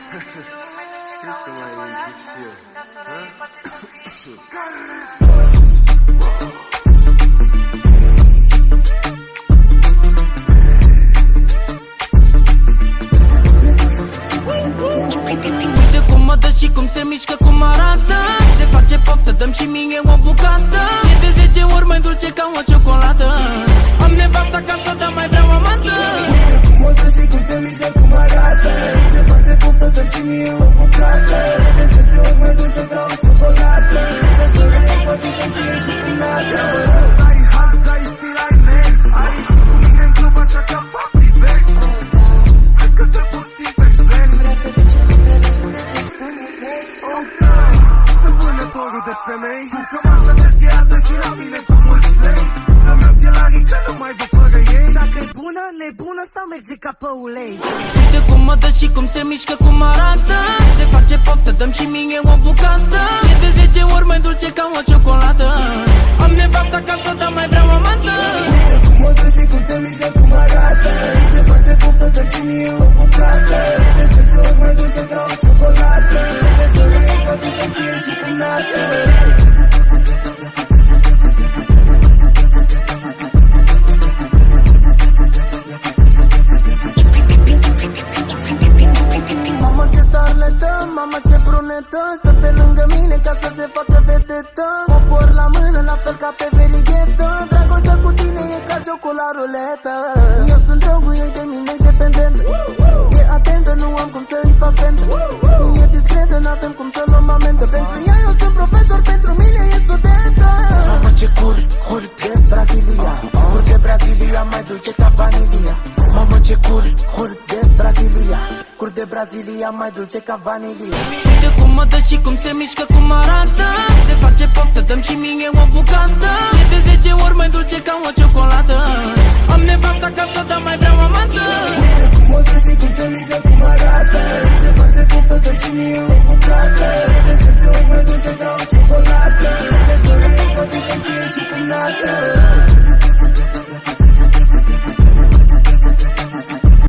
Ce să mai zic și eu? Uite cum mă dă și cum se mișcă, cum arată. Se face poftă, dăm și mie o bucată. E de 10 ori mai dulce ca o ciocolată. Am nevastă acasă, dar mai vreau amantă. Mă dă și cum se mișcă, cum arată. Se face poftă, dăm și mie o bucată. E de 10 ori mai dulce ca o ciocolată. Pe soleil poate să fie și cu nată. Ai haz, ai stil, ai nex. Ai ieșit cu mine în club, așa că fac divers. Crezi că ți-l puțin pervers. Sunt vânătorul de femei, cu cămașa desgheată și la mine cu mulți lei. Dă-mi ochelarii că nu mai văd fără ei. Dacă e bună, nebună sau merge ca pe ulei. Uite cum mă dă și cum se mișcă, cum arată. Se face poftă, dăm și mie o bucată. E de 10 ori mai dulce ca o ciocolată. Am nevastă acasă, dar mai vreau amantă. Mă dă și cum se mișcă, cum arată. Se face poftă, dăm și mie o bucată. E de 10 ori mai dulce ca o ciocolată. Pe soleil poate să fie și cu nată. Mama ce brunetă, stă pe lângă mine ca să se facă vedetă. O por la mână, la fel ca pe verighetă. Dragostea cu tine e ca jocul la ruletă. Eu sunt drogul ei, de mine dependentă. E atentă, nu am cum să-i fac fentă. E discretă, n-avem cum să luăm amendă. Pentru ea eu sunt profesor, pentru mine e studentă. Mamă ce cur de Brazilia. Cur de Brazilia, mai dulce ca vanilia. Mamă ce cur de Brazilia. Cur de Brazilia, mai dulce ca vanilia. Uite cum mă dă și cum se mișcă, cum arată. Se face poftă, dăm și mie o bucată. E de 10 ori mai dulce ca o ciocolată. Am nevastă acasă, dar mai vreau amantă. Mă dă și cum se mișcă, cum arată. Se face poftă, dăm și mie o bucată.